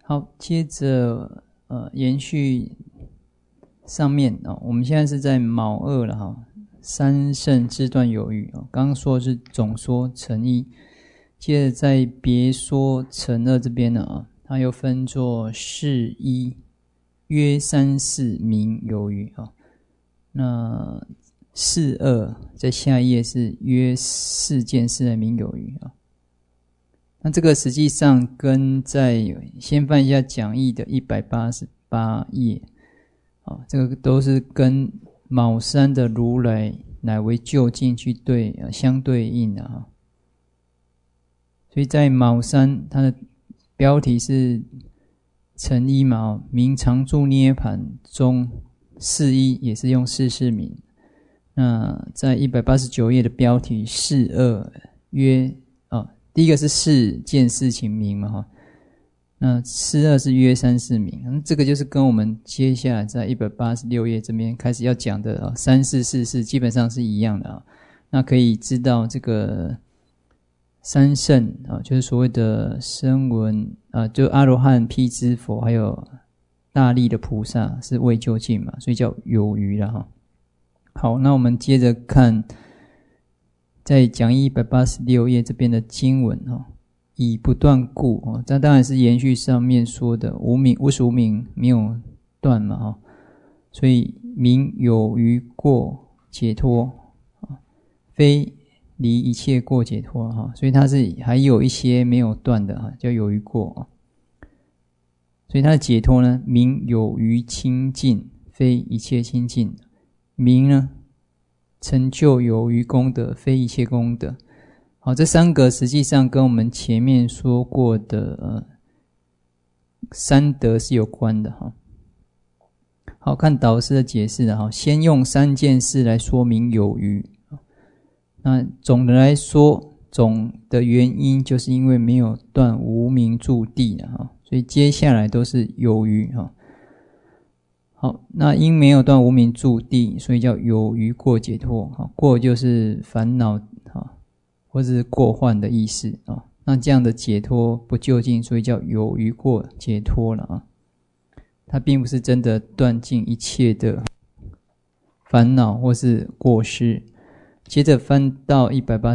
好，接着延续上面我们现在是在卯二了哈，三圣之断有余刚刚说的是总说成一，接着在别说成二这边呢它又分作是一，约三世名有余那是二在下一页是约四件事的名有余那这个实际上跟在先翻一下讲义的188页这个都是跟卯三的如来乃为究竟去相对应的所以在卯三它的标题是成一嘛名常住涅槃中是一也是用是世名。那在189页的标题是二约第一个是事件事情名嘛那是二是约三世名，这个就是跟我们接下来在186页这边开始要讲的三世四世基本上是一样的那可以知道这个三圣就是所谓的声闻就阿罗汉、辟支佛还有大力的菩萨是未究竟嘛，所以叫有余啦好，那我们接着看在讲义186页这边的经文以不断故这当然是延续上面说的无始无明没有断嘛所以名有余过解脱非离一切过解脱所以它是还有一些没有断的叫有余过所以它的解脱呢名有余清净非一切清净，名呢成就有余功德非一切功德好，这三个实际上跟我们前面说过的三德是有关的好，看导师的解释先用三件事来说明有余那总的来说总的原因就是因为没有断无明住地所以接下来都是有余好，那因没有断无明住地，所以叫有余过解脱过就是烦恼或者是过患的意思那这样的解脱不究竟，所以叫有余过解脱了它并不是真的断尽一切的烦恼或是过失。接着翻到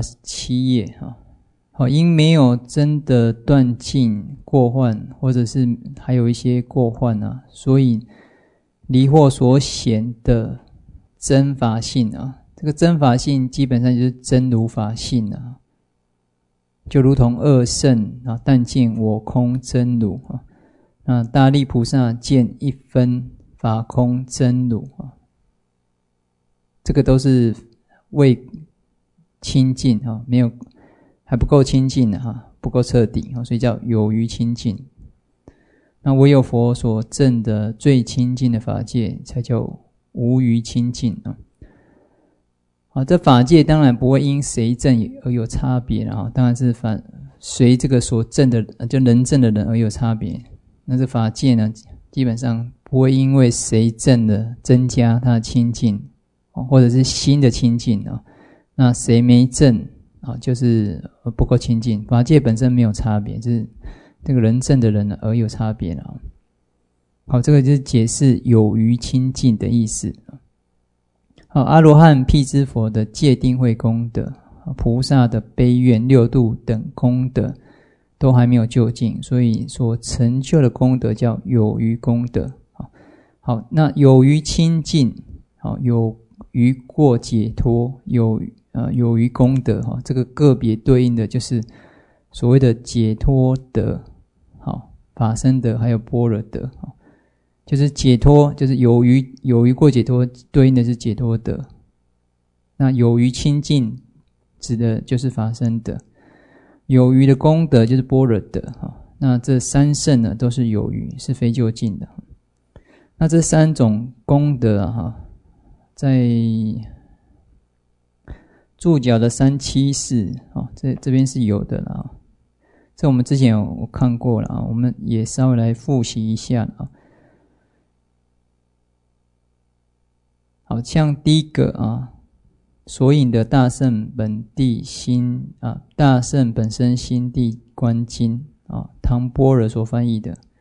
187页因没有真的断尽过患，或者是还有一些过患所以离惑所显的真法性这个真法性基本上就是真如法性就如同二圣但见我空真如那大力菩萨见一分法空真如这个都是未清净没有还不够清净不够彻底所以叫有余清净。那唯有佛所证的最清净的法界才叫无余清净这法界当然不会因谁证而有差别当然是随这个所证的就能证的人而有差别。那这法界呢基本上不会因为谁证的增加它的清净或者是新的清净那谁没证就是不够清净。法界本身没有差别，就是这个人证的人而有差别好，这个就是解释有余清净的意思好，阿罗汉、辟支佛的戒定慧功德，菩萨的悲愿、六度等功德都还没有究竟，所以所成就的功德叫有余功德好，那有余清净有余过解脱有余功德这个个别对应的就是所谓的解脱德法身德还有般若德就是解脱就是有余过解脱对应的是解脱德，那有余清净指的就是法身德，有余的功德就是般若德那这三圣呢都是有余，是非究竟的。那这三种功德在注脚的374这边是有的啦这我们之前有看过了我们也稍微来复习一下好，像第一个所引的大圣本地心大圣本身心地观经唐般若所翻译的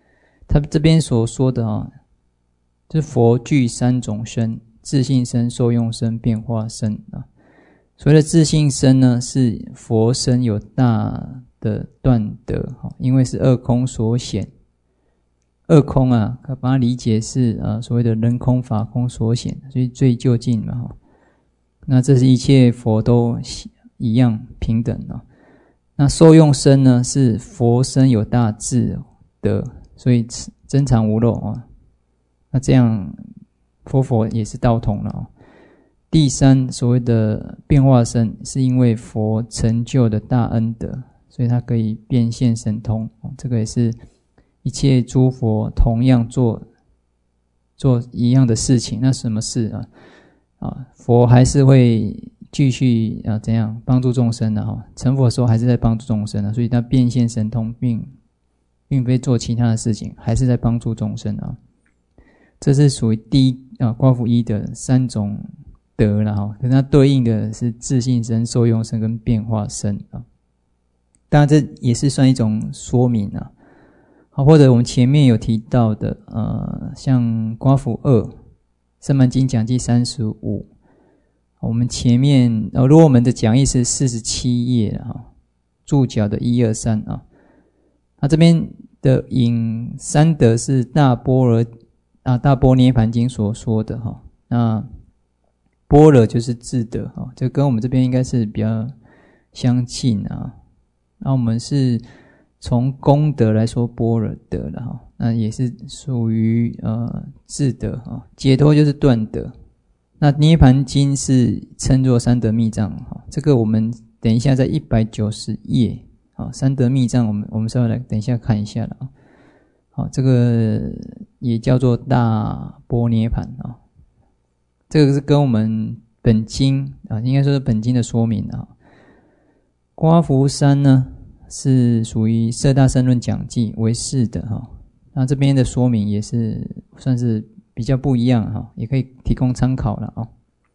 他这边所说的就是佛具三种身：自性身、受用身、变化身所谓的自性身呢，是佛身有大的断得，因为是二空所显。二空把它理解是所谓的人空法空所显，所以最就近嘛那这是一切佛都一样平等那受用身呢，是佛身有大智德，所以真常无漏那这样佛也是道统了第三，所谓的变化身，是因为佛成就的大恩德，所以它可以变现神通这个也是一切诸佛同样做一样的事情。那什么事佛还是会继续怎样帮助众生成佛的时候还是在帮助众生所以他变现神通并非做其他的事情，还是在帮助众生这是属于第一刮胡一的三种德可是它对应的是自性身、受用身跟变化身当然这也是算一种说明或者我们前面有提到的像刮胡二圣曼经讲记35我们前面如果我们的讲义是47页注脚的1、2、3那这边的引三德是大般涅盘经所说的那般若就是智德这跟我们这边应该是比较相近那我们是从功德来说般若德了那也是属于智德解脱就是断德。那涅盘经是称作三德密藏这个我们等一下在190页三德密藏我们稍微来等一下看一下了这个也叫做大般涅盘这个是跟我们本经应该说是本经的说明刮胡三呢是属于摄大乘论讲记为是的那这边的说明也是算是比较不一样也可以提供参考了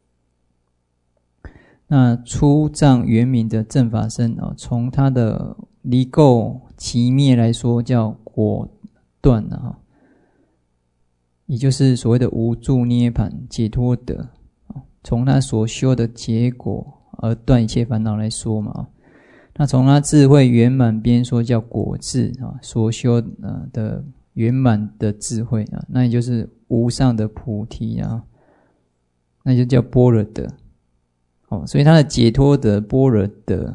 那初藏圆明的正法身从它的离垢其灭来说叫果断也就是所谓的无住涅盘解脱德从他所修的结果而断一切烦恼来说嘛那从他智慧圆满边说叫果智所修的圆满的智慧那也就是无上的菩提那就叫般若德所以他的解脱德般若德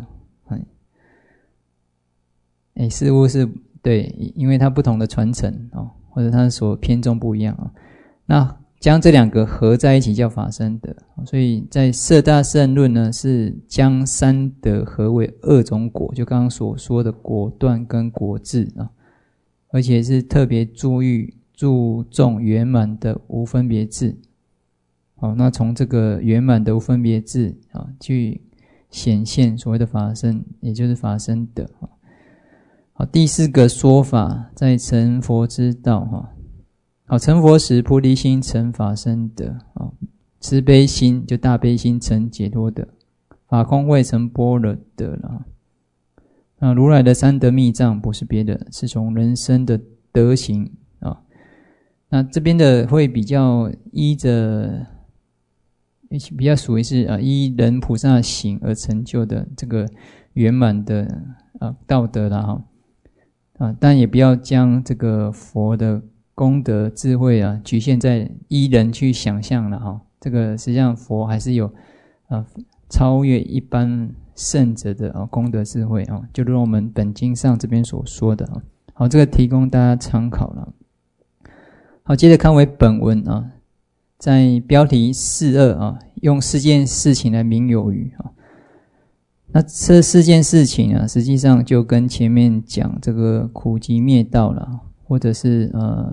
似乎是对，因为它不同的传承或者它所偏重不一样那将这两个合在一起叫法身德所以在摄大乘论呢是将三德合为二种果，就刚刚所说的果断跟果智而且是特别注重圆满的无分别智那从这个圆满的无分别智去显现所谓的法身，也就是法身德第四个说法在成佛之道成佛时菩提心成法身德慈悲心就大悲心成解脱德，法空慧成般若德了那如来的三德密藏不是别的，是从人生的德行那这边的会比较依着比较属于是依人菩萨行而成就的这个圆满的道德啦但也不要将这个佛的功德智慧局限在依人去想象了这个实际上佛还是有超越一般圣者的功德智慧就如我们本经上这边所说的好，这个提供大家参考了。好，接着看为本文在标题42用4件事情来明有余那这4件事情实际上就跟前面讲这个苦集灭道了，或者是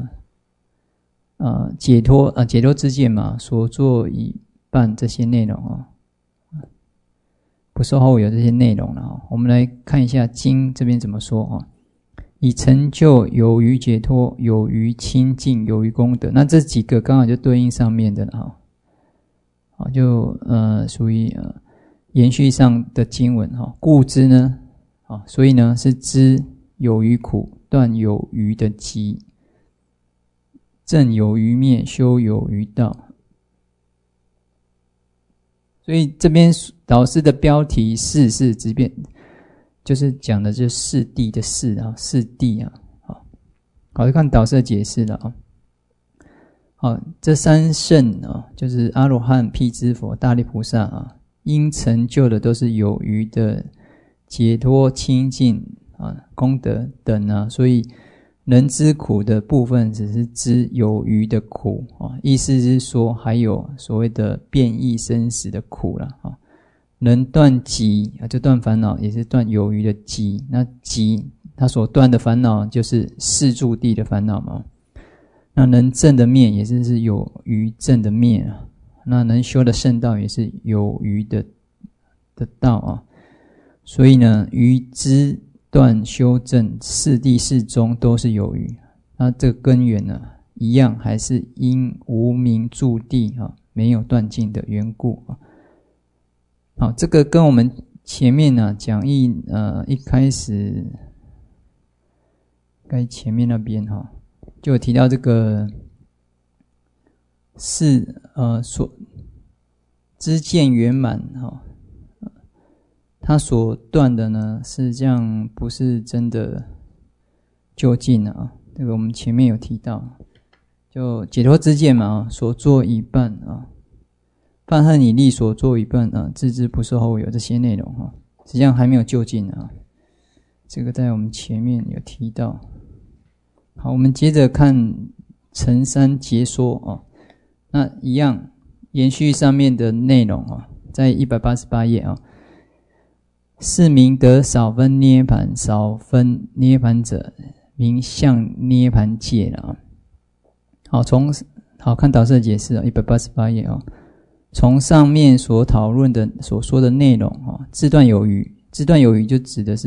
解脱之见嘛，所做已办这些内容不受后有这些内容了我们来看一下经这边怎么说以成就有余解脱，有余清净，有余功德。那这几个刚好就对应上面的了就属于延续上的经文故知呢所以呢是知有余苦，断有余的集正有余灭，修有余道。所以这边导师的标题四是直变，就是讲的就是四谛的四啊，四谛啊。好，就看导师的解释了啊。好，这三圣啊，就是阿罗汉、辟支佛、大力菩萨啊，因成就的都是有余的解脱、清净啊、功德等啊，所以能知苦的部分只是知有余的苦啊，意思是说还有所谓的变异生死的苦啦啊。能断集啊，就断烦恼，也是断有余的集。那集他所断的烦恼就是四住地的烦恼嘛。那能证的灭也是有余证的灭啊。那能修的圣道也是有余的道啊。所以呢，余知断修正四谛四宗都是有余。那这个根源呢，一样还是因无明住地啊，没有断尽的缘故啊。好，这个跟我们前面呢讲义一开始该前面那边哈，就有提到这个所知见圆满哈，他所断的呢是这样，不是真的究竟啊。这个我们前面有提到，就解脱知见嘛，所做一半啊。犯恨以力所做一半啊，自知不受后有这些内容啊，实际上还没有究竟啊。这个在我们前面有提到。好，我们接着看成三结说啊，那一样延续上面的内容啊，在188页啊。是名得少分涅盘，少分涅盘者，名相涅盘界了啊。好看导师的解释啊，188页啊。从上面所讨论的所说的内容啊，自断有余，自断有余就指的是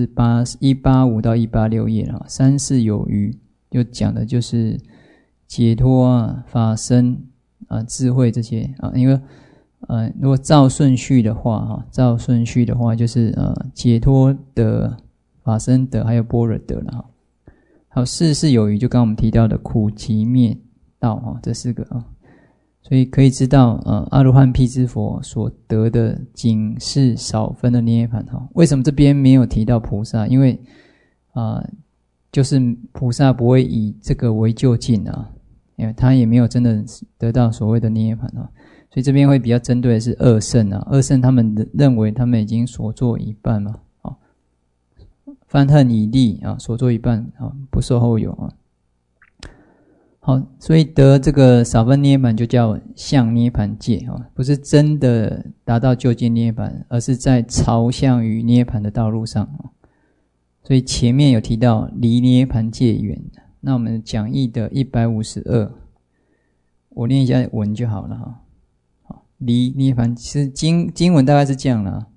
185到186页啊，三世有余就讲的就是解脱啊、法身啊、智慧这些啊。因为如果照顺序的话就是解脱德、法身德还有般若德了哈。还有四世有余，就刚刚我们提到的苦集灭道哈，这四个啊。所以可以知道阿罗汉辟支佛所得的仅是少分的涅槃哈。为什么这边没有提到菩萨？因为就是菩萨不会以这个为究竟啊，因为他也没有真的得到所谓的涅槃啊。所以这边会比较针对的是二圣啊，二圣他们认为他们已经所做一半嘛，犯恨以力啊，所做一半啊，不受后有啊。好，所以得这个少分涅槃就叫相涅槃界啊，不是真的达到究竟涅槃，而是在朝向于涅槃的道路上啊。所以前面有提到离涅槃界远，那我们讲义的152，我念一下文就好了哈。好，离涅槃其实经文大概是这样了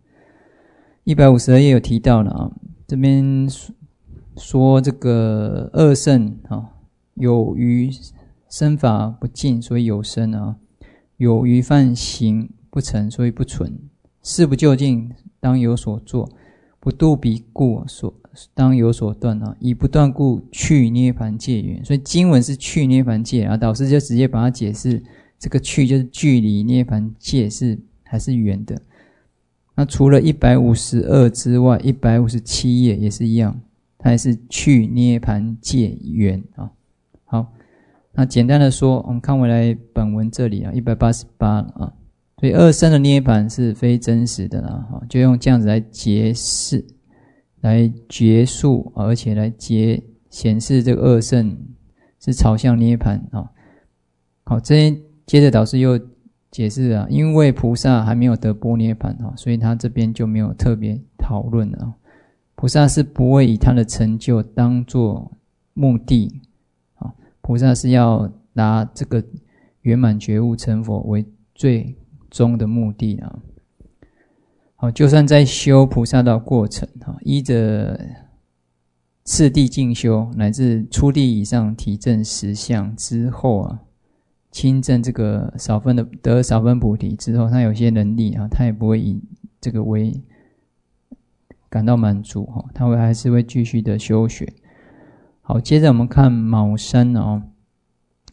，152页有提到了啊，这边说这个二圣啊。有余生法不尽，所以有生啊；有余犯行不成，所以不存。事不究竟，当有所作；不度彼故，当有所断啊。以不断故，去涅槃界远。所以经文是去涅槃界啊，导师就直接把它解释，这个去就是距离涅槃界还是远的。那除了152之外，157页也是一样，它也是去涅槃界远啊。好，那简单的说，我们看回来本文这里啊，188啊，所以二圣的涅槃是非真实的啦，就用这样子来解释、来结束，而且来显示这个二圣是朝向涅槃啊。好，这边接着导师又解释啊，因为菩萨还没有得般涅槃啊，所以他这边就没有特别讨论了。菩萨是不会以他的成就当作目的。菩萨是要拿这个圆满觉悟成佛为最终的目的啊。好，就算在修菩萨道过程依着次第进修，乃至初地以上体证实相之后啊，亲证这个得少分菩提之后，他有些能力啊，他也不会以这个为感到满足他还是会继续的修学。好，接着我们看卯山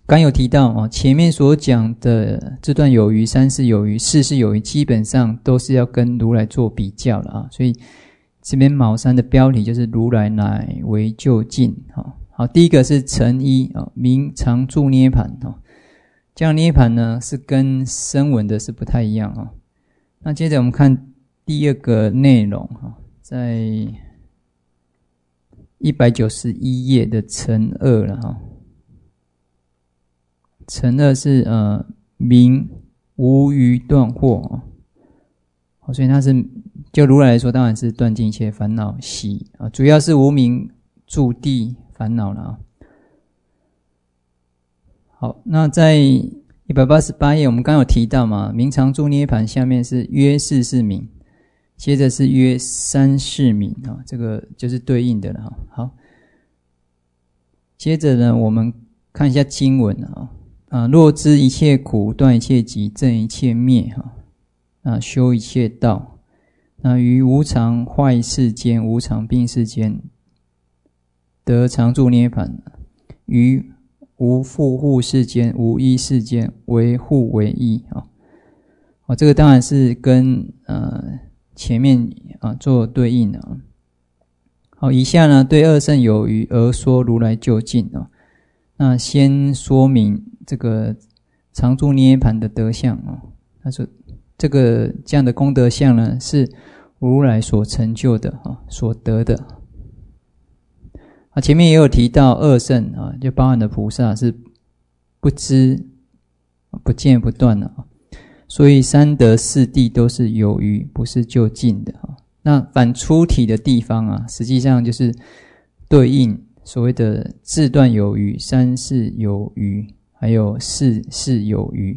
刚有提到前面所讲的这段有余、三世有余、四世有余，基本上都是要跟如来做比较了所以这边卯三的标题就是如来乃为究竟好，第一个是成一明常住涅盘这样涅盘呢是跟声闻的是不太一样那接着我们看第二个内容在191页的乘二了乘二是明无余断惑所以它是就如来来说当然是断尽一切烦恼喜主要是无明住地烦恼了好，那在188页我们刚有提到嘛，明常住涅盘下面是约四世名，接着是约三世名这个就是对应的了好，接着呢我们看一下经文若知一切苦，断一切集，证一切灭修一切道，于无常坏世间、无常病世间得常住涅盘，于无复护世间、无依世间为护为依这个当然是跟前面做对应好，以下呢对二圣有余而说如来究竟那先说明这个常住涅盘的德相他说这样的功德相呢是如来所成就的所得的前面也有提到二圣就包含的菩萨是不知不见不断的所以三德四谛都是有余，不是究竟的那反出体的地方实际上就是对应所谓的自断有余、三世有余还有四世有余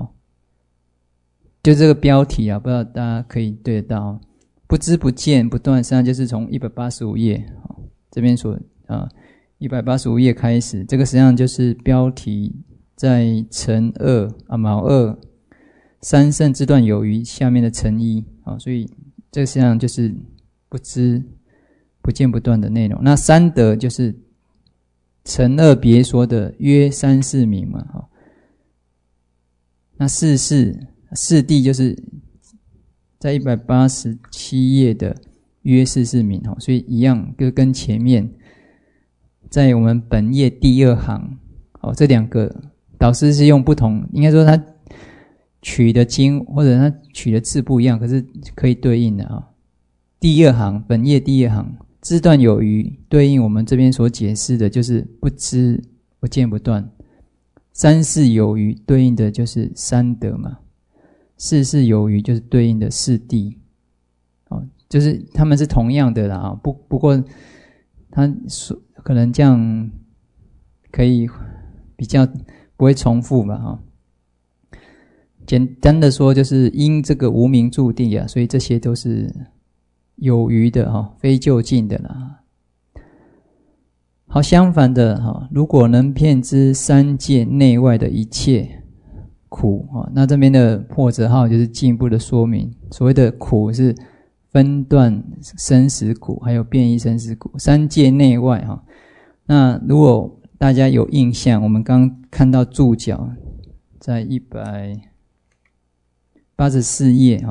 就这个标题不知道大家可以对得到不知不见不断，实际上就是从185页这边所185页开始，这个实际上就是标题在乘二卯二三圣之断有余下面的乘一所以这个实际上就是不知不见不断的内容。那三德就是乘二别说的约三世名嘛那四谛就是在187页的约四世名所以一样就跟前面在我们本页第二行这两个导师是用不同，应该说他取的经或者他取的字不一样，可是可以对应的第二行本页第二行知断有余对应我们这边所解释的就是不知不见不断，三世有余对应的就是三德嘛，四世有余就是对应的四谛就是他们是同样的啦不过他可能这样可以比较不会重复吧简单的说就是因这个无明住地所以这些都是有余的非究竟的啦。好，相反的如果能遍知三界内外的一切苦那这边的破折号就是进一步的说明，所谓的苦是分段生死苦还有变异生死苦，三界内外那如果大家有印象，我们刚看到注脚在184页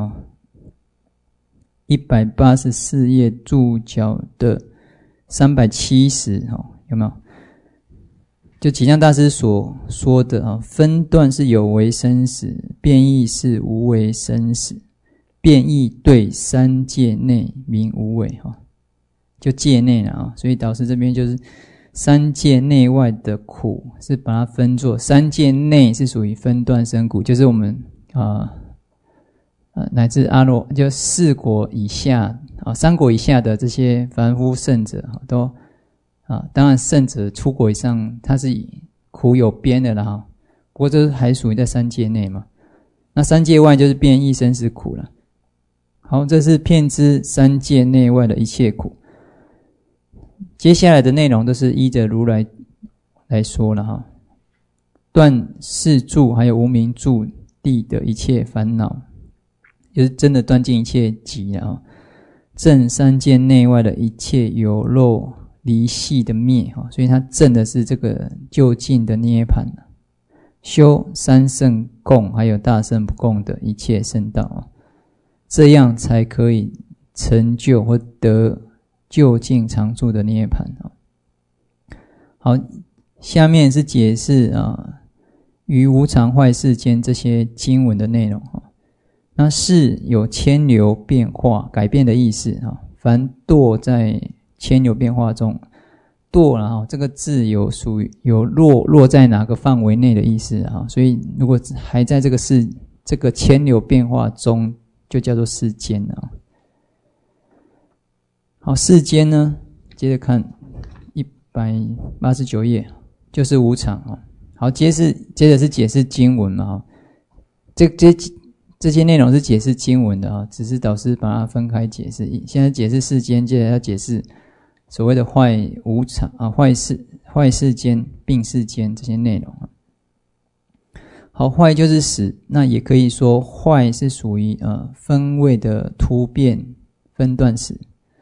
184页注脚的370有没有？就几相大师所说的分段是有为生死，变异是无为生死，变异对三界内名无为就界内了所以导师这边就是三界内外的苦是把它分作三界内是属于分段生苦，就是我们乃至阿罗就四果以下三果以下的这些凡夫圣者都当然圣者出果以上他是苦有边的啦不过这还属于在三界内嘛，那三界外就是变异生死苦了。好，这是遍知三界内外的一切苦，接下来的内容都是依着如来来说了断世住还有无明住地的一切烦恼，就是真的断尽一切集证三界内外的一切有漏离系的灭所以它证的是这个究竟的涅槃修三圣共还有大圣不共的一切圣道，这样才可以成就或得究竟常住的涅槃。好，下面是解释于无常坏世间这些经文的内容。那是有牵流变化改变的意思，凡堕在牵流变化中，堕了这个字有属于有落在哪个范围内的意思，所以如果还在这个牵流变化中，就叫做世间。好，世间呢，接着看189页，就是无常。好，接着是解释经文嘛，这些内容是解释经文的，只是导师把它分开解释。现在解释世间，接着要解释所谓的坏无常坏世间、病世间这些内容。好，坏就是死，那也可以说坏是属于分位的突变分段死。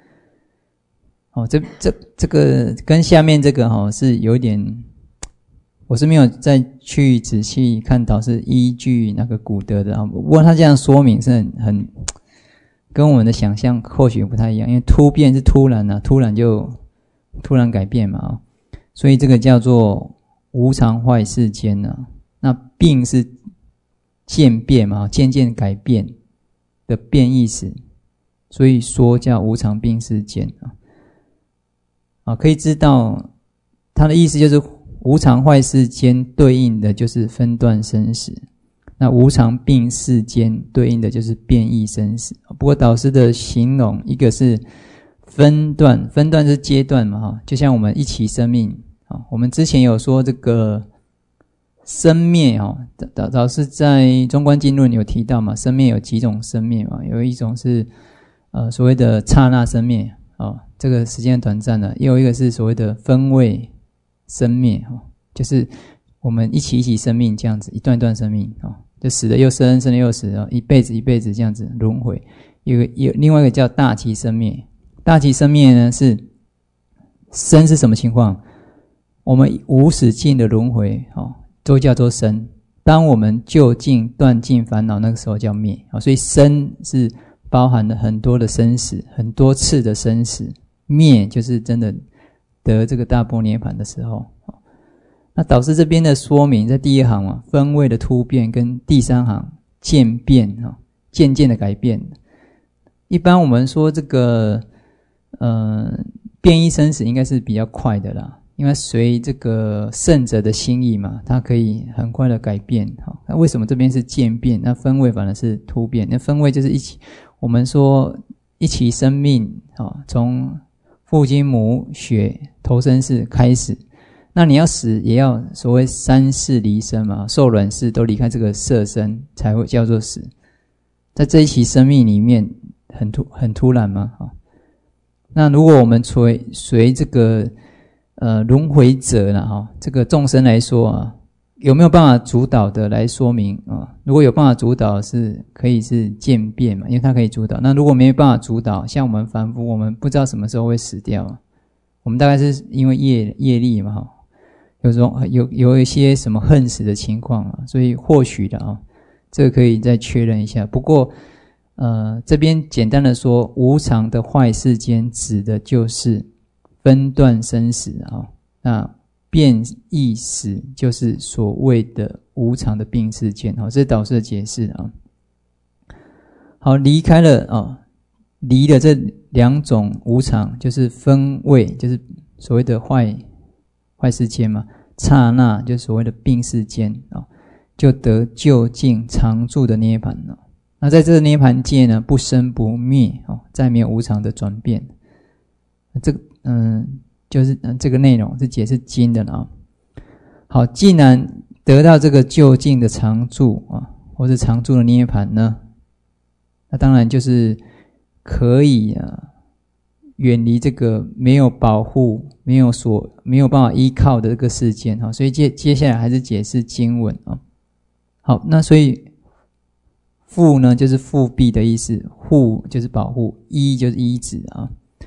这个跟下面这个是有一点，我是没有再去仔细看导师依据那个古德的，不过他这样说明是很跟我们的想象或许不太一样，因为突变是突然改变嘛，所以这个叫做无常坏世间。那病是渐变嘛，渐渐改变的变异时，所以说叫无常病世间。可以知道他的意思就是无常坏世间对应的就是分段生死，那无常病世间对应的就是变异生死。不过导师的形容，一个是分段是阶段嘛，就像我们一期生命，我们之前有说这个生灭，导师在中观经论有提到嘛，生灭有几种生灭嘛，有一种是所谓的刹那生灭，这个时间短暂的，也有一个是所谓的分位生灭，就是我们一起生命这样子，一段段生命，就死了又生，生了又死，一辈子这样子轮回。有另外一个叫大期生灭，大期生灭呢是生是什么情况？我们无始尽的轮回，都叫做生。当我们究竟断尽烦恼，那个时候叫灭。所以生是包含了很多的生死，很多次的生死。灭就是真的得这个大般涅槃的时候。那导师这边的说明，在第一行分位的突变，跟第三行渐变，渐渐的改变。一般我们说这个变异生死应该是比较快的啦，因为随这个圣者的心意嘛，它可以很快的改变。那为什么这边是渐变？那分位反而是突变。那分位就是我们说一期生命，从父精母血投生世开始，那你要死也要所谓三世离生嘛，受卵世都离开这个色身才会叫做死。在这一期生命里面很突然嘛。那如果我们随这个轮回者啦，这个众生来说有没有办法主导的来说明如果有办法主导，是可以是渐变嘛，因为它可以主导。那如果没有办法主导，像我们凡夫，我们不知道什么时候会死掉，我们大概是因为业力嘛，有一些什么恨死的情况所以或许的这个可以再确认一下。不过这边简单的说，无常的坏世间指的就是分段生死那变异死就是所谓的无常的病世间。这是导师的解释好，离了这两种无常，就是分位，就是所谓的坏世间嘛，刹那就是所谓的病世间就得究竟常住的涅槃那在这个涅槃界呢，不生不灭再没有无常的转变。这个就是这个内容是解释经的了好，既然得到这个究竟的常住或是常住的涅槃呢，那当然就是可以远离这个没有保护、没有办法依靠的这个世间所以接下来还是解释经文好，那所以复呢就是复庇的意思，护就是保护，依就是依止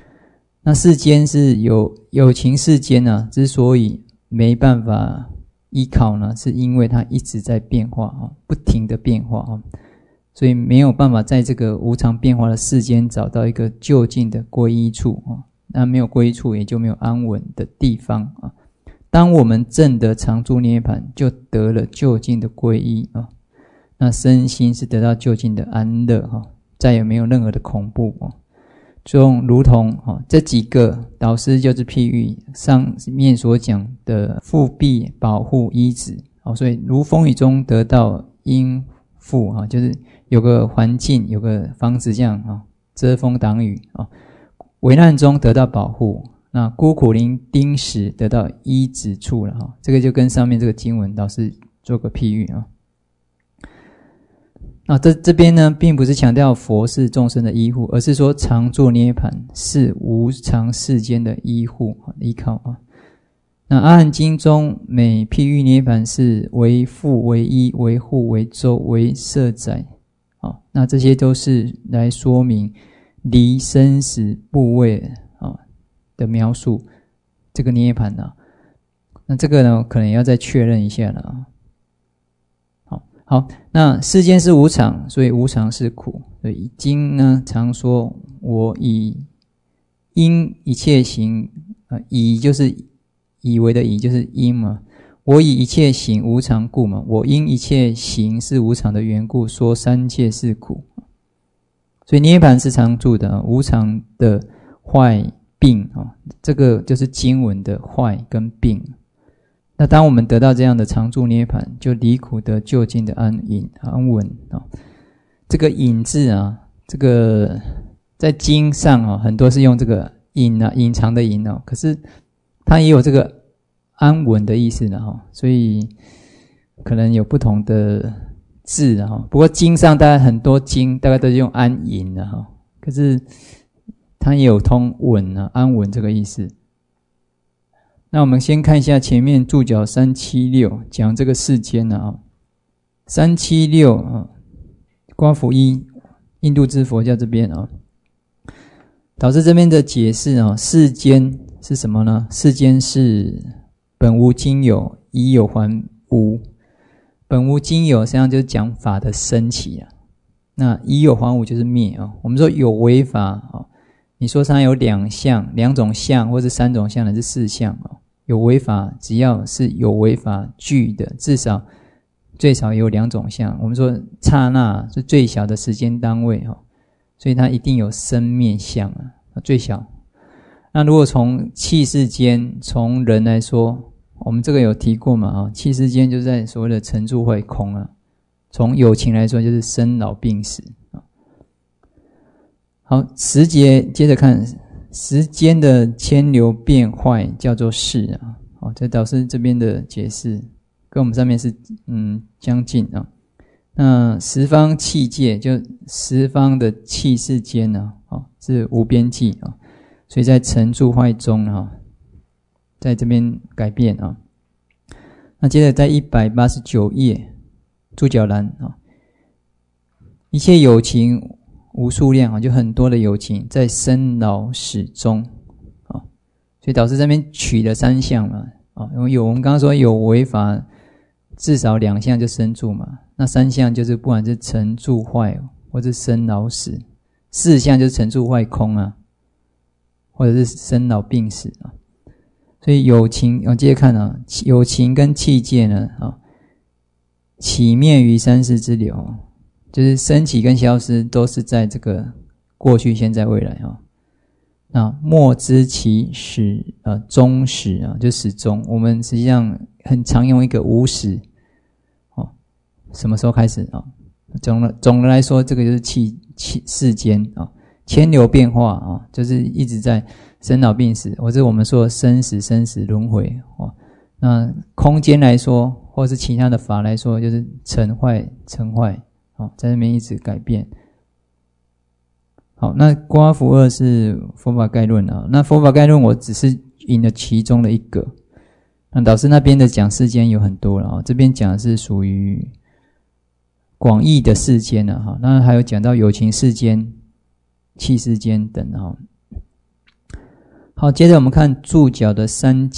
那世间是有情世间之所以没办法依靠呢？是因为它一直在变化不停的变化所以没有办法在这个无常变化的世间找到一个就近的归依处那没有归依处，也就没有安稳的地方当我们证得常住涅槃，就得了就近的归依那身心是得到就近的安乐再也没有任何的恐怖就如同这几个导师就是譬喻上面所讲的覆庇保护依止所以如风雨中得到阴覆就是有个环境有个房子这样遮风挡雨危难中得到保护，那孤苦伶丁时得到依止处了这个就跟上面这个经文导师做个譬喻这边呢并不是强调佛是众生的依护，而是说常住涅槃是无常世间的依护依靠那阿含经中每譬喻涅槃是为父为依为护为周为摄载那这些都是来说明离生死部位的描述这个涅槃那这个呢可能要再确认一下了好，那世间是无常，所以无常是苦。所以经呢常说我因一切行以就是以为的以就是因嘛，我以一切行无常故嘛，我因一切行是无常的缘故，说三界是苦。所以涅槃是常住的无常的坏病这个就是经文的坏跟病。那当我们得到这样的常住涅槃，就离苦得就近的安稳这个隐字这个在经上很多是用这个隐藏的隐可是它也有这个安稳的意思所以可能有不同的字不过经上大概很多经大概都是用安隐可是它也有通稳安稳这个意思。那我们先看一下前面注脚376讲这个世间376瓜福一印度之佛教这边导师这边的解释世间是什么呢？世间是本无今有，已有还无。本无今有实际上就是讲法的升起那已有还无就是灭我们说有为法你说它有两种相或是三种相还是四相有为法只要是有为法具的，至少最少有两种相。我们说刹那是最小的时间单位所以它一定有生灭相最小。那如果从气世间从人来说，我们这个有提过嘛气世间就在所谓的成住坏空从有情来说就是生老病死好，时节接着看时间的迁流变坏叫做世这导师这边的解释跟我们上面是相近那十方气界就十方的气世间是无边际所以在成住坏中在这边改变那接着在189页注脚栏一切有情无数量就很多的有情在生老死中所以导师这边取了三项嘛因为我们刚刚说有为法至少两项就生住嘛，那三项就是不管是成住坏或是生老死，四项就是成住坏空或者是生老病死所以有情接着看有情跟气界呢起灭于三世之流就是升起跟消失都是在这个过去现在未来那末知其始终始就始终，我们实际上很常用一个无始什么时候开始总的来说这个就是气世间迁流变化就是一直在生老病死，或者我们说生死轮回那空间来说或是其他的法来说就是成坏在那边一直改变。好，那瓜福二是佛法概论那佛法概论我只是引了其中的一个，那导师那边的讲世间有很多了这边讲的是属于广义的世间那还有讲到有情世间气世间等好，接着我们看注脚的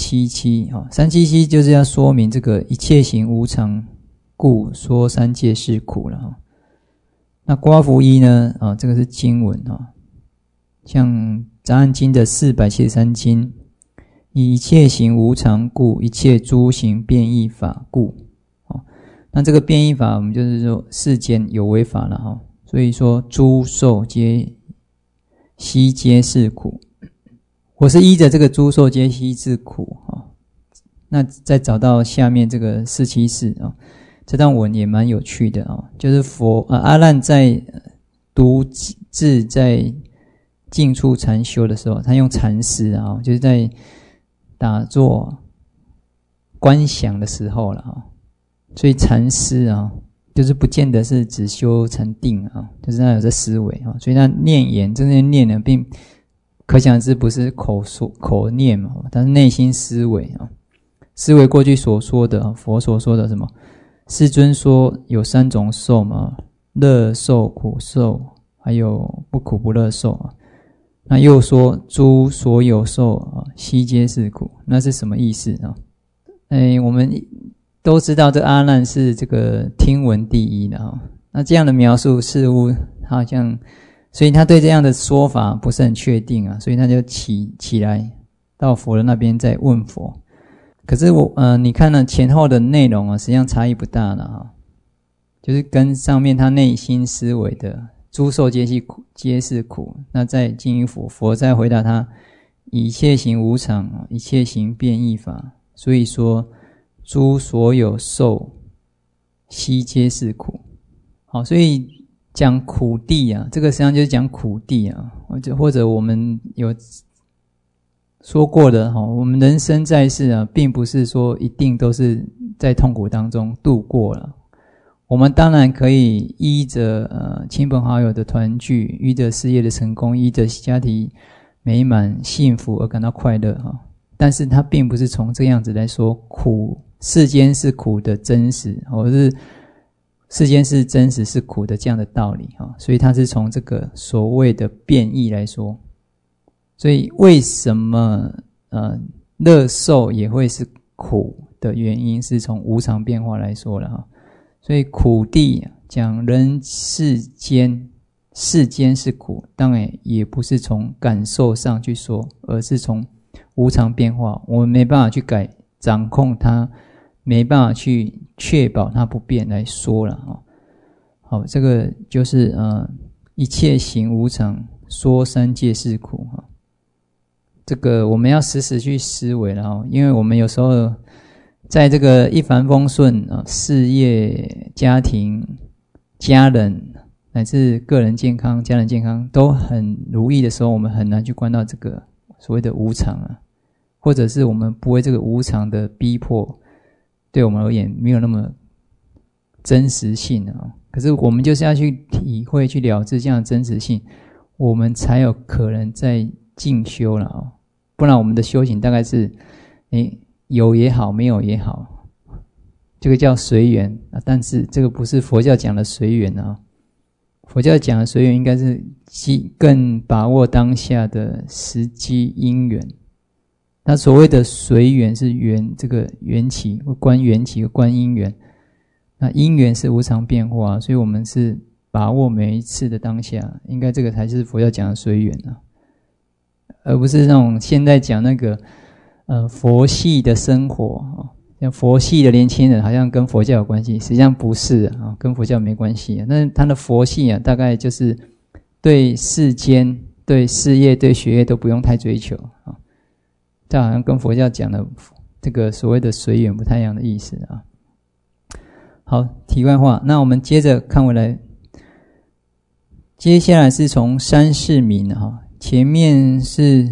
377。377就是要说明这个一切行无常，故说三界是苦了。那刮胡一呢，这个是经文，像杂案经的473经，以一切行无常故，一切诸行变异法故。那这个变异法，我们就是说世间有为法了，所以说诸受悉皆是苦。我是依着这个诸受皆悉是苦，那再找到下面这个474，这段文也蛮有趣的，就是阿难在独自在静处禅修的时候，他用禅思，就是在打坐观想的时候了，所以禅思就是不见得是只修禅定，就是他有这思维，所以他念言真正念的并可想而知不是口念嘛，但是内心思维，思维过去所说的佛所说的什么，世尊说有3种受嘛，乐受、苦受，还有不苦不乐受。那又说诸所有受悉皆是苦，那是什么意思啊？我们都知道这阿难是这个听闻第一的，那这样的描述似乎好像，所以他对这样的说法不是很确定所以他就起来到佛的那边再问佛。可是你看呢，前后的内容实际上差异不大了，就是跟上面他内心思维的诸受皆是苦，那再进一步佛再回答他一切行无常，一切行变异法，所以说诸所有受悉皆是苦。好，所以讲苦地这个实际上就是讲苦地或者我们有说过的我们人生在世并不是说一定都是在痛苦当中度过了。我们当然可以依着亲朋好友的团聚，依着事业的成功，依着家庭美满幸福而感到快乐但是它并不是从这样子来说苦，世间是苦的真实，或是世间是真实是苦的这样的道理所以它是从这个所谓的变异来说。所以为什么乐受也会是苦的原因，是从无常变化来说了所以苦地讲人世间是苦，当然也不是从感受上去说，而是从无常变化，我们没办法去掌控它，没办法去确保它不变来说了好，这个就是一切行无常，说三界是苦这个我们要时时去思维了因为我们有时候在这个一帆风顺事业、家庭、家人乃至个人健康、家人健康都很如意的时候，我们很难去观到这个所谓的无常或者是我们不为这个无常的逼迫对我们而言没有那么真实性可是我们就是要去体会、去了知这样的真实性，我们才有可能在进修了不然我们的修行大概是有也好，没有也好，这个叫随缘但是这个不是佛教讲的随缘佛教讲的随缘应该是更把握当下的时机因缘。那所谓的随缘是这个缘起，观缘起，观因缘。那因缘是无常变化，所以我们是把握每一次的当下，应该这个才是佛教讲的随缘而不是那种现在讲那个佛系的生活像佛系的年轻人好像跟佛教有关系，实际上不是跟佛教没关系那他的佛系大概就是对世间、对事业、对学业都不用太追求这好像跟佛教讲的这个所谓的随缘不太一样的意思好，题外话，那我们接着看回来，接下来是从三世名前面是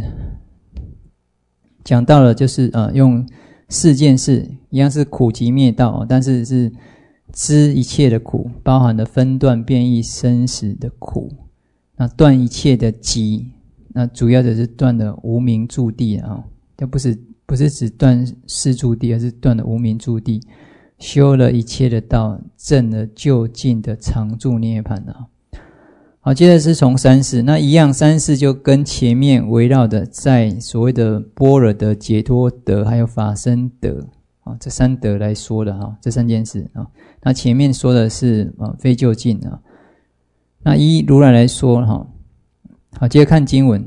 讲到了就是用4件事一样是苦集灭道但是是知一切的苦，包含了分段变异生死的苦，那断一切的集，那主要的是断的无明住地就不是只断四住地，而是断的无明住地，修了一切的道，证了究竟的常住涅槃好，接着是从三世，那一样三世就跟前面围绕的在所谓的般若的解脱德还有法身德这三德来说的这三件事那前面说的是非究竟那依如来来说好，接着看经文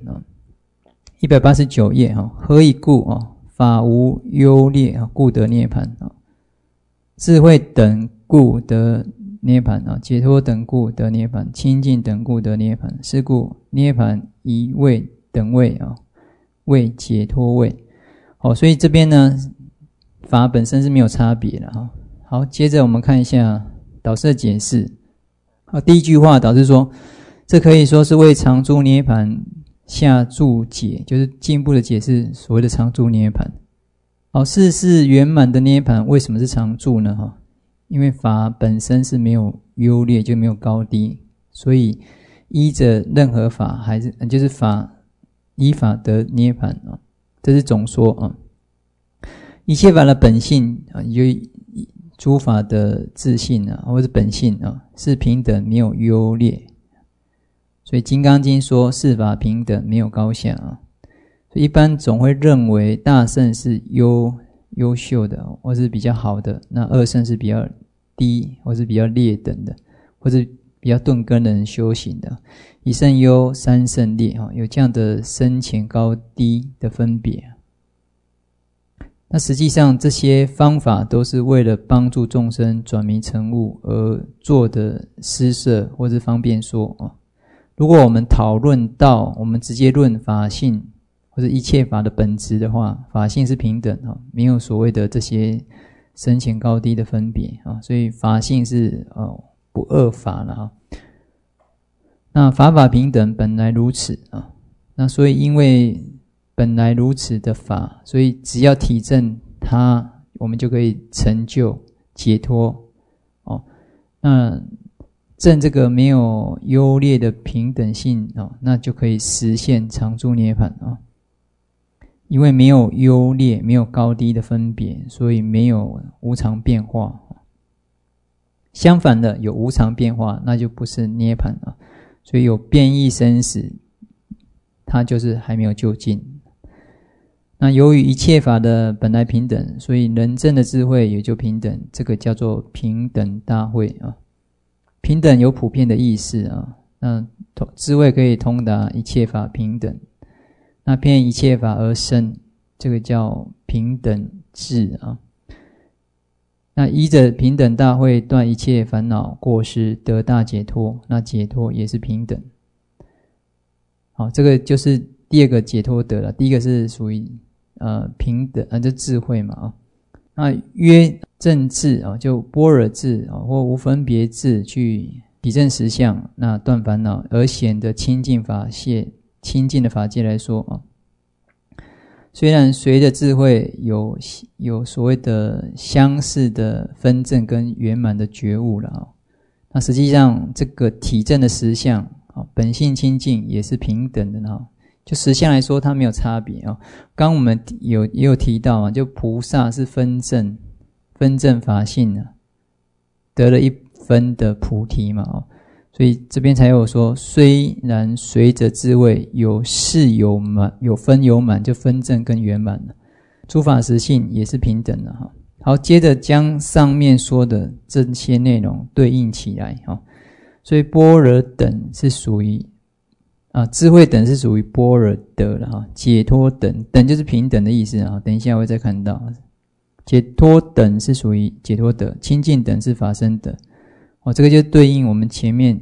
189页何以故法无优劣故得涅槃智慧等故得涅槃解脱等故得涅槃，清净等故得涅槃。是故涅槃一位等位为解脱位。所以这边呢法本身是没有差别的好，接着我们看一下导师的解释。第一句话导师说，这可以说是为常住涅槃下注解，就是进一步的解释所谓的常住涅槃。世事圆满的涅槃为什么是常住呢？因为法本身是没有优劣，就没有高低，所以依着任何法还是就是法依法得涅槃这是总说一切法的本性也就诸法的自性或者本性是平等，没有优劣。所以《金刚经》说四法平等，没有高下所以一般总会认为大乘是优秀的或是比较好的，那二乘是比较低或是比较劣等的，或是比较顿根的人修行的，一乘优三乘劣有这样的深浅高低的分别。那实际上这些方法都是为了帮助众生转迷成悟而做的施设或是方便说如果我们讨论到我们直接论法性或者一切法的本质的话，法性是平等没有所谓的这些深浅高低的分别所以法性是不二法了那法平等本来如此那所以因为本来如此的法，所以只要体证它，我们就可以成就解脱那证这个没有优劣的平等性那就可以实现常住涅槃因为没有优劣，没有高低的分别，所以没有无常变化。相反的，有无常变化，那就不是涅槃了。所以有变异生死，它就是还没有究竟。那由于一切法的本来平等，所以人证的智慧也就平等，这个叫做平等大慧平等有普遍的意思那智慧可以通达一切法平等。那遍一切法而生，这个叫平等智那依着平等大慧断一切烦恼过失，得大解脱，那解脱也是平等。这个就是第二个解脱德了。第一个是属于平等就智慧嘛那约正智就般若智或无分别智去体证实相，那断烦恼而显得清净的法界来说虽然随着智慧有所谓的相似的分证跟圆满的觉悟了那实际上这个体证的实相本性清净也是平等的就实相来说它没有差别刚我们也有提到就菩萨是分证法性得了一分的菩提嘛所以这边才有说，虽然随着智慧有事有满，有分有满，就分证跟圆满了。诸法实性也是平等的好，接着将上面说的这些内容对应起来所以般若等是属于智慧等是属于般若德了解脱等就是平等的意思等一下我会再看到。解脱等是属于解脱德，清净等是法身德。这个就对应我们前面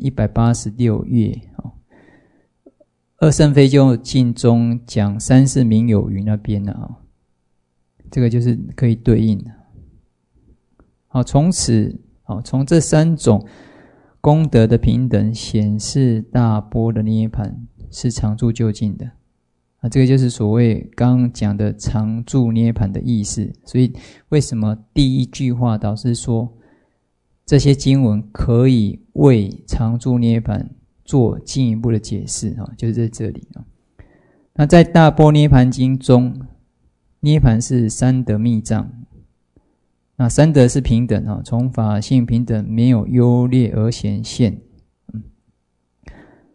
186页二圣非究竟中讲三世名有余那边这个就是可以对应的从这三种功德的平等显示大般的涅槃是常住究竟的这个就是所谓刚刚讲的常住涅槃的意思。所以为什么第一句话导师说这些经文可以为常住涅槃做进一步的解释就是在这里那在大般涅槃经中，涅槃是三德密藏，那三德是平等从法性平等没有优劣而显现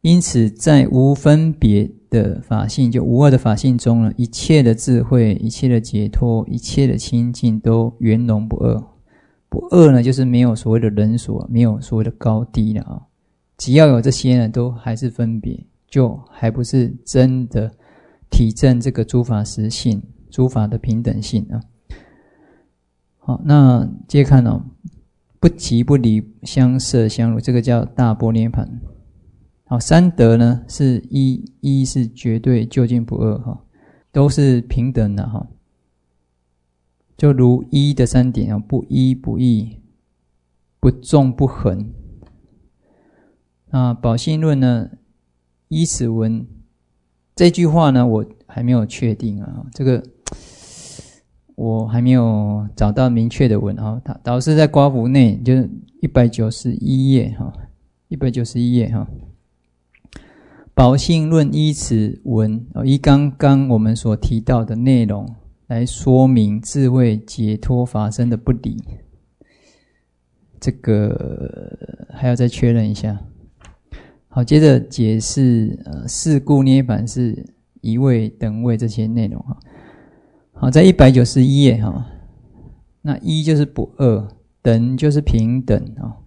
因此在无分别的法性，就无二的法性中呢，一切的智慧，一切的解脱，一切的清净都圆融不二。不二呢，就是没有所谓的人所，没有所谓的高低了啊。只要有这些呢，都还是分别，就还不是真的体证这个诸法实性，诸法的平等性啊。好，那接着看哦，不即不离，相摄相入，这个叫大般涅槃。好，三德呢是一是绝对究竟不二哈，都是平等的哈。就如一的三点啊，不依不异，不纵不横。那宝性论呢，依此文这句话呢，我还没有确定啊，这个我还没有找到明确的文啊。导师在瓜符内就是191页哈，191页哈。宝性论依此文，依刚刚我们所提到的内容来说明智慧解脱法身的不离，这个还要再确认一下。好，接着解释四故涅槃是一位等位这些内容哈。好，在191页哈，那一就是不二，等就是平等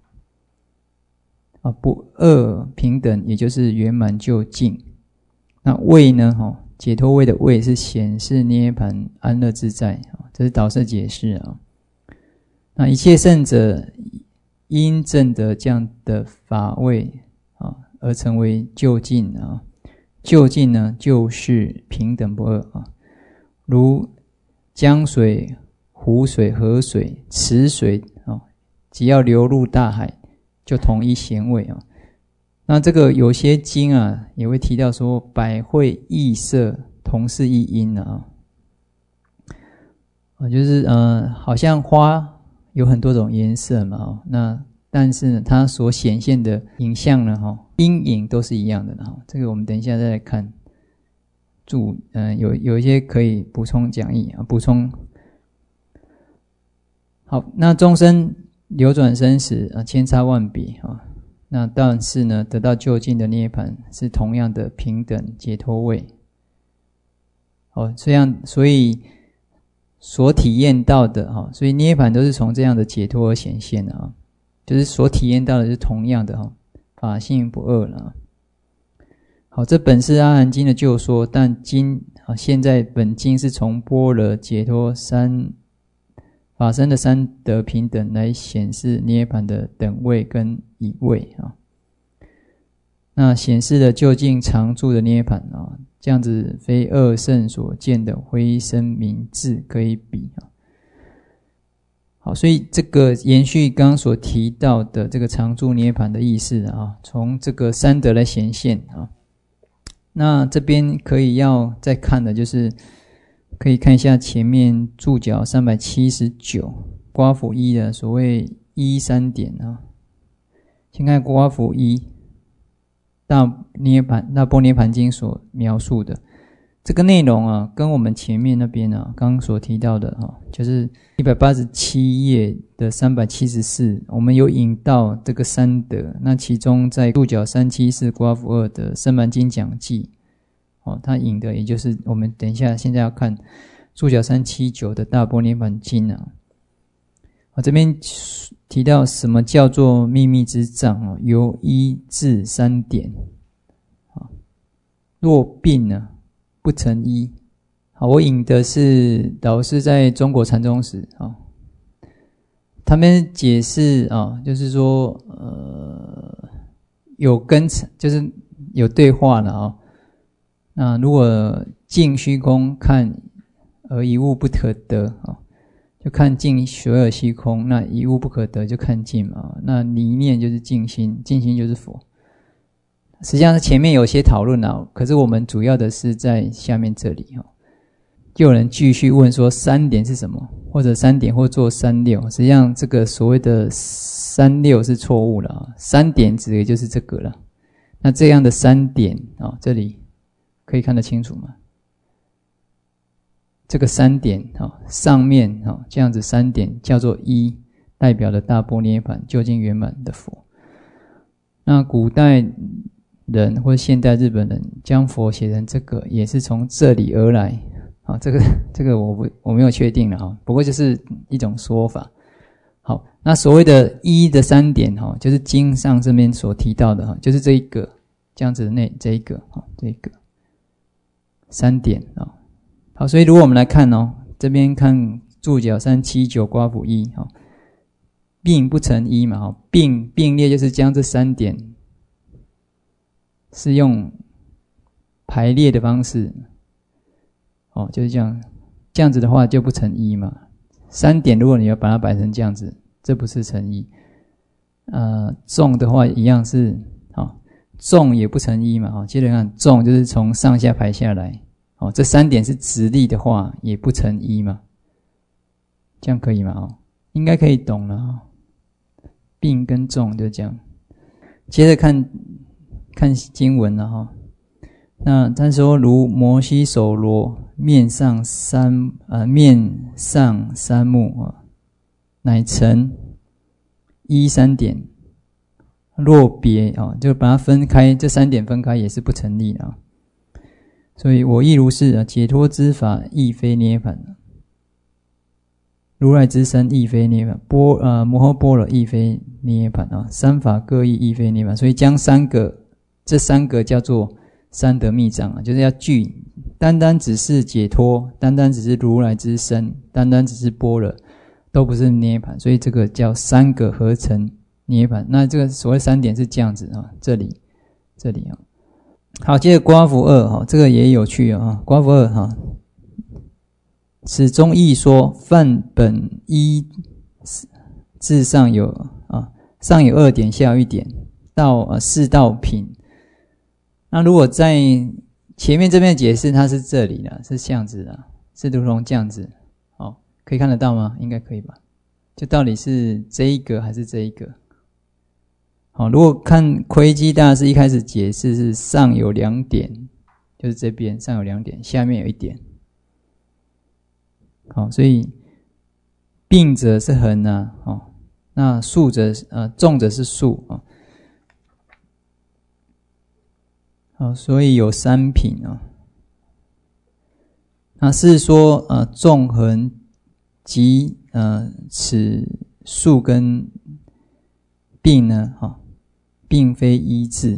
啊，不二平等，也就是圆满究竟。那位呢？解脱位的位是显示涅槃安乐自在，这是导师解释啊。那一切圣者因证得这样的法位啊，而成为究竟啊。究竟呢，就是平等不二啊，如江水、湖水、河水、池水啊，只要流入大海，就统一咸味啊。那这个有些经啊，也会提到说，百会异色，同是一因啊。就是好像花有很多种颜色嘛，那但是呢，它所显现的影像呢，阴影都是一样的哈。这个我们等一下再来看。有一些可以补充讲义啊，补充。好，那众生流转生死千差万别啊。那但是呢，得到究竟的涅槃是同样的平等解脱位。所以所体验到的所以涅槃都是从这样的解脱而显现的啊，就是所体验到的是同样的法性不二了。好，这本是阿含经的旧说，但经现在本经是从般若解脱法身的三德平等来显示涅槃的等位跟一位啊。那显示了究竟常住的涅槃啊，这样子非二圣所见的灰身明智可以比啊。好，所以这个延续刚刚所提到的这个常住涅槃的意思啊，从这个三德来显现啊。那这边可以要再看的就是可以看一下前面注脚379瓜符一的所谓一三点啊。先看瓜符一大般涅槃经所描述的这个内容啊，跟我们前面那边啊刚刚所提到的就是187页的374，我们有引到这个三德。那其中在注脚374瓜符二的僧蛮经讲记他引的也就是我们等一下现在要看注脚379的大般涅槃经啊。这边提到什么叫做秘密之障由一至三点若并呢不成一。好，我引的是导师在中国禅宗时他们解释就是说有跟就是有对话了那如果尽虚空看而一物不可得就看尽所有虚空，那一物不可得就看尽嘛。那离念就是净心，净心就是佛。实际上前面有些讨论可是我们主要的是在下面这里就有人继续问说三点是什么，或者三点或做三六。实际上这个所谓的三六是错误了三点指的就是这个了。那这样的三点这里可以看得清楚吗？这个三点上面这样子三点叫做一，代表了大般涅槃究竟圆满的佛。那古代人或现代日本人将佛写成这个，也是从这里而来。好，这个我没有确定了哈，不过就是一种说法。好，那所谓的一的3点哈，就是经上这边所提到的哈，就是这一个这样子的这一个哈，这一个3点啊。好，所以如果我们来看哦，这边看注脚3、7、9刮辅1哈，并不成一嘛哈，并列就是将这3点是用排列的方式。哦，就是这样子的话就不成一嘛。3点如果你要把它摆成这样子，这不是成一。纵的话一样是，纵也不成一嘛。接着看纵就是从上下排下来，这3点是直立的话也不成一嘛。这样可以吗？应该可以懂了。并跟纵就这样。接着看经文了哈。那他说如摩西手罗面上三目乃成一3点，若别就把它分开，这3点分开也是不成立的。所以我亦如是解脱之法亦非涅槃，如来之身亦非涅槃，摩诃般若亦非涅槃三法各异亦非涅槃。所以将这3个叫做三得密藏就是要具单单只是解脱，单单只是如来之身，单单只是般若，都不是涅槃，所以这个叫3个合成涅槃。那这个所谓3点是这样子这里好，接着刮辅2这个也有趣刮辅2此中亦说梵本一字上有上有2点，下有1点，到4道品。那如果在前面这边解释，它是这里的，是这样子的，是如同这样子，可以看得到吗？应该可以吧？就到底是这一个还是这一个？如果看窥基大师一开始解释是上有2点，就是这边上有2点，下面有1点。所以并者是横那竖者纵者是竖所以有3品那是说纵横及此竖跟并呢并非一字。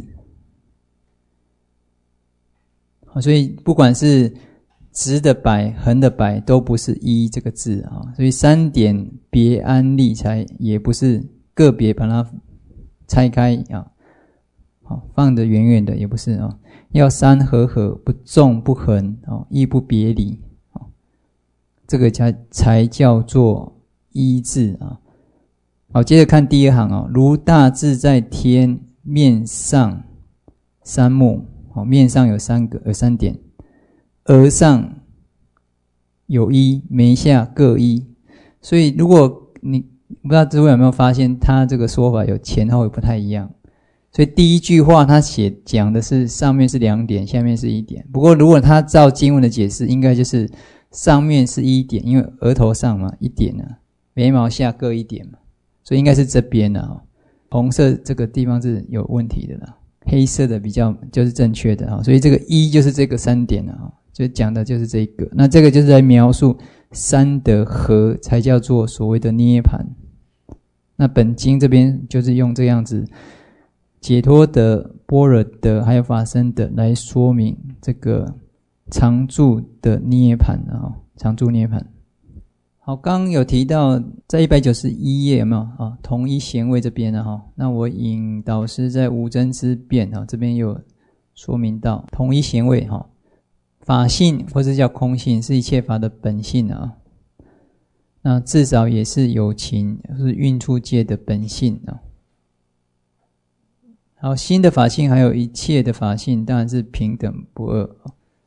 所以不管是直的摆横的摆都不是一这个字所以3点别安立才也不是个别把它拆开放得远远的也不是要3合不纵不横亦不别离这个才叫做一字好，接着看第2行如大自在天面上3目面上有3点，额上有1，眉下各1。所以如果你不知道诸位有没有发现，他这个说法有前后也不太一样。所以第一句话他讲的是上面是2点，下面是1点。不过如果他照经文的解释，应该就是上面是1点，因为额头上嘛1点眉毛下各1点嘛，所以应该是这边红色这个地方是有问题的啦，黑色的比较就是正确的所以这个1就是这个3点就讲的就是这个。那这个就是在描述3的合才叫做所谓的涅槃。那本经这边就是用这样子解脱的、般若的还有法身的来说明这个常住的涅槃常住涅槃。好，刚刚有提到在191页有没有同一贤位这边那我引导师在无争之辩这边有说明到同一贤位法性或者叫空性是一切法的本性那至少也是有情是运出界的本性好，心的法性还有一切的法性当然是平等不二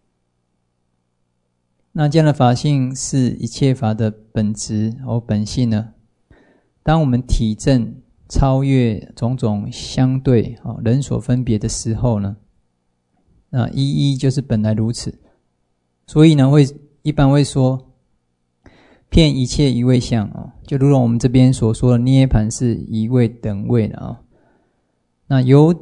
那这样的法性是一切法的本质本性呢，当我们体证超越种种相对人所分别的时候呢，那一就是本来如此。所以呢一般会说遍一切一位相就如同我们这边所说的涅槃是一位等位的那由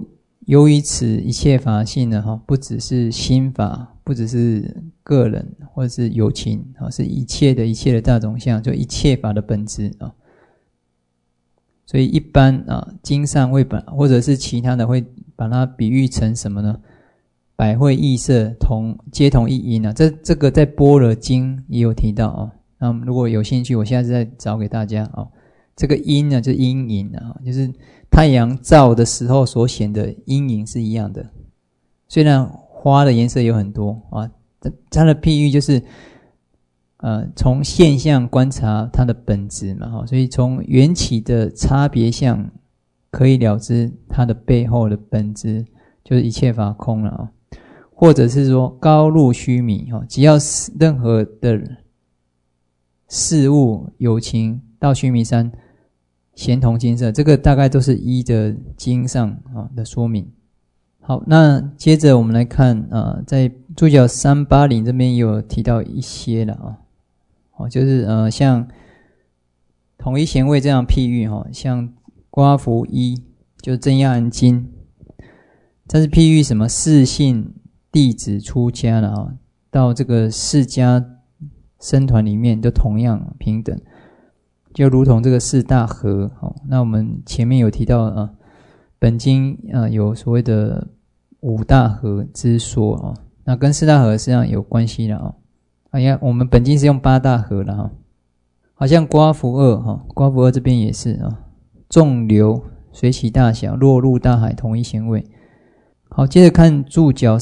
由于此一切法性呢，不只是心法，不只是个人或者是有情，是一切的大种相，就一切法的本质啊。所以一般经上会或者是其他的会把它比喻成什么呢？百会异色皆同一因啊。这个在般若经也有提到啊。那如果有兴趣，我下次再找给大家啊。这个因呢，就是阴影啊，就是太阳照的时候所显的阴影是一样的。虽然花的颜色有很多啊，它的譬喻就是从现象观察它的本质嘛，所以从缘起的差别相可以了知它的背后的本质，就是一切法空了啊。或者是说高入须弥，只要任何的事物有情到须弥山咸同金色，这个大概都是依着经上的说明。好，那接着我们来看在注脚380这边也有提到一些了就是像统一贤位这样譬喻像刮拂衣就真亚含经，这是譬喻什么？释信弟子出家了到这个释迦僧团里面都同样平等，就如同这个四大和。那我们前面有提到本经有所谓的五大和之说那跟四大和实际上有关系了我们本经是用八大和了好像刮拂二刮拂二这边也是众流随其大小落入大海同一贤位。好，接着看注脚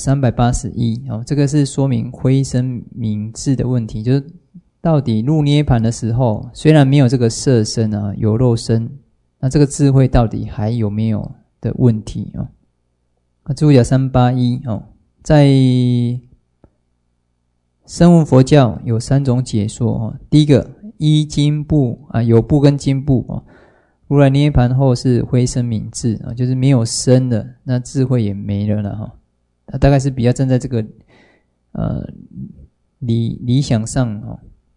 381这个是说明灰身明智的问题，就是到底入涅盘的时候，虽然没有这个色身有肉身，那这个智慧到底还有没有的问题注脚381在声闻佛教有3种解说第一个依经部有部跟经部如来涅盘后是灰身泯智就是没有身了，那智慧也没了它大概是比较站在这个理想上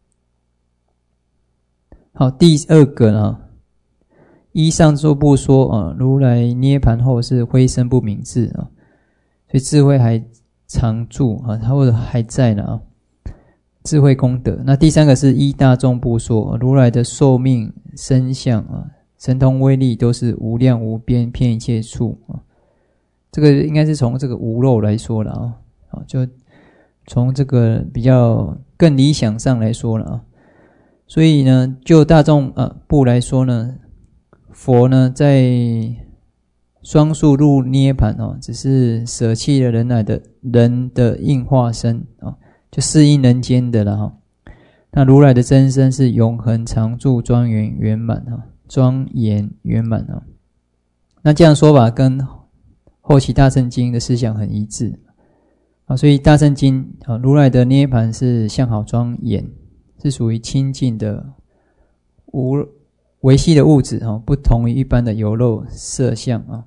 好，第二个呢，依上座部说如来涅盘后是灰身不泯智所以智慧还常住它或者还在呢智慧功德。那第三个是依大众部说如来的寿命身相神通威力都是无量无边遍一切处这个应该是从这个无漏来说了就从这个比较更理想上来说了所以呢就大众部来说呢，佛呢在双数入涅盘只是舍弃了人的应化身就适应人间的了那如来的真身是永恒常住庄严圆满庄严圆满那这样说法跟后期大乘经的思想很一致所以大乘经如来的涅盘是相好庄严，是属于清净的无维系的物质不同于一般的有漏色相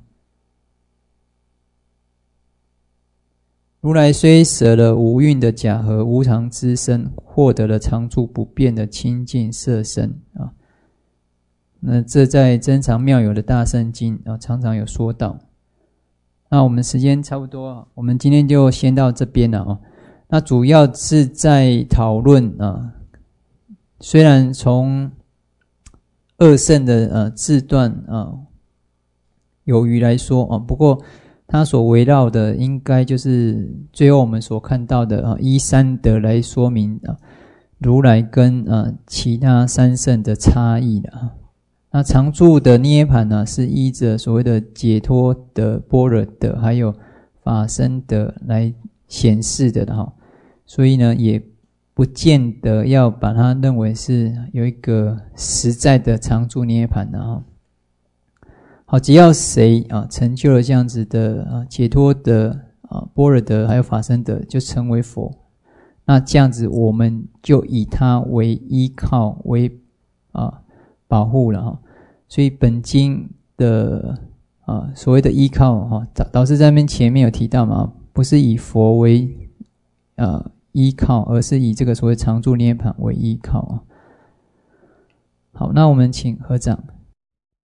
如来虽舍了无蕴的假合无常之身，获得了常住不变的清净色身那这在真常妙有的大乘经常常有说到。那我们时间差不多我们今天就先到这边了那主要是在讨论虽然从二乘的自断有余来说不过它所围绕的应该就是最后我们所看到的依三德来说明如来跟其他三乘的差异的那常住的涅盘是依着所谓的解脱的般若德还有法身德来显示的所以呢也不见得要把它认为是有一个实在的常住涅盘好，只要谁成就了这样子的解脱德般若德还有法身德，就成为佛。那这样子我们就以它为依靠为保护了所以本经的所谓的依靠导师在那边前面有提到嘛，不是以佛为依靠，而是以这个所谓常住涅盘为依靠好，那我们请合掌。